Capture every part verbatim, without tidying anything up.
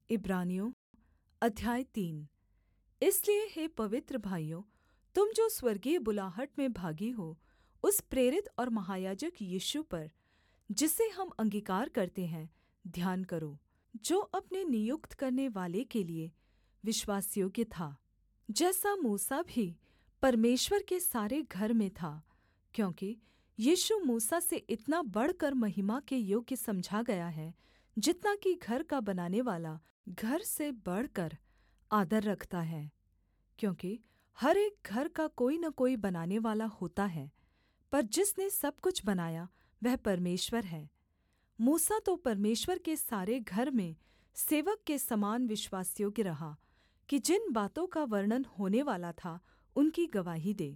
इब्रानियों अध्याय तीन। इसलिए हे पवित्र भाइयों, तुम जो स्वर्गीय बुलाहट में भागी हो, उस प्रेरित और महायाजक यीशु पर, जिसे हम अंगीकार करते हैं, ध्यान करो, जो अपने नियुक्त करनेवाले के लिए विश्वासयोग्य था, जैसा मूसा भी परमेश्वर के सारे घर में था। क्योंकि यीशु मूसा से इतना बढ़कर महिमा के योग्य समझा गया है, जितना कि घर का बनानेवाला घर से बढ़कर आदर रखता है। क्योंकि हर एक घर का कोई न कोई बनानेवाला होता है, पर जिसने सब कुछ बनाया वह परमेश्वर है। मूसा तो परमेश्वर के सारे घर में सेवक के समान विश्वासयोग्य रहा, कि जिन बातों का वर्णन होनेवाला था उनकी गवाही दे।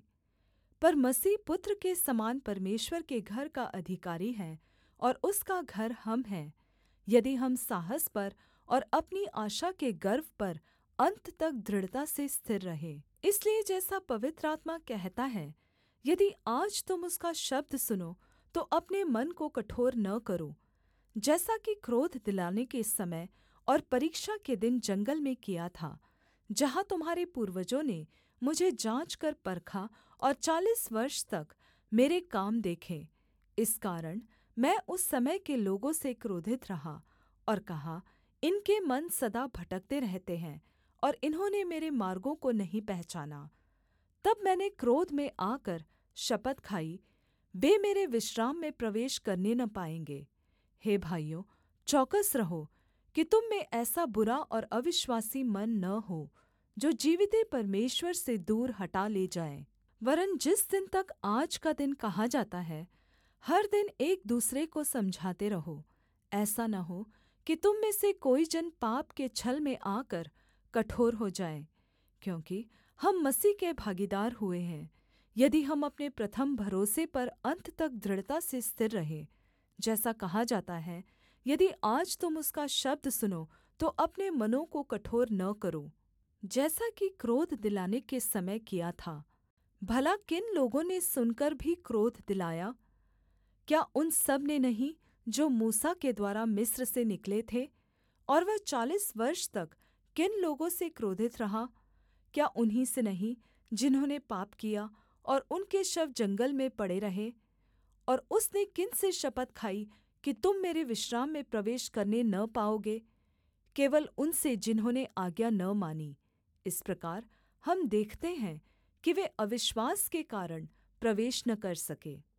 पर मसीह पुत्र के समान परमेश्वर के घर का अधिकारी है, और उसका घर हम हैं, यदि हम साहस पर और अपनी आशा के गर्व पर अन्त तक दृढ़ता से स्थिर रहें। इसलिए जैसा पवित्र आत्मा कहता है, यदि आज तुम उसका शब्द सुनो तो अपने मन को कठोर न करो, जैसा कि क्रोध दिलाने के समय और परीक्षा के दिन जंगल में किया था, जहाँ तुम्हारे पूर्वजों ने मुझे जाँच कर परखा और चालीस वर्ष तक मेरे काम देखे। इस कारण मैं उस समय के लोगों से क्रोधित रहा और कहा, इनके मन सदा भटकते रहते हैं और इन्होंने मेरे मार्गों को नहीं पहचाना। तब मैंने क्रोध में आकर शपथ खाई, वे मेरे विश्राम में प्रवेश करने न पाएँगे। हे भाइयों, चौकस रहो कि तुम में ऐसा बुरा और अविश्वासी मन न हो, जो जीविते परमेश्वर से दूर हटा ले जाए। वरन् जिस दिन तक आज का दिन कहा जाता है, हर दिन एक दूसरे को समझाते रहो, ऐसा न हो कि तुम में से कोई जन पाप के छल में आकर कठोर हो जाए। क्योंकि हम मसीह के भागीदार हुए हैं, यदि हम अपने प्रथम भरोसे पर अन्त तक दृढ़ता से स्थिर रहें। जैसा कहा जाता है, यदि आज तुम उसका शब्द सुनो तो अपने मनों को कठोर न करो, जैसा कि क्रोध दिलाने के समय किया था। भला किन लोगों ने सुनकर भी क्रोध दिलाया? क्या उन सब ने नहीं जो मूसा के द्वारा मिस्र से निकले थे? और वह चालीस वर्ष तक किन लोगों से क्रोधित रहा? क्या उन्हीं से नहीं जिन्होंने पाप किया और उनके शव जंगल में पड़े रहे? और उसने किन से शपथ खाई कि तुम मेरे विश्राम में प्रवेश करने न पाओगे? केवल उनसे जिन्होंने आज्ञा न मानी। इस प्रकार हम देखते हैं कि वे अविश्वास के कारण प्रवेश न कर सके।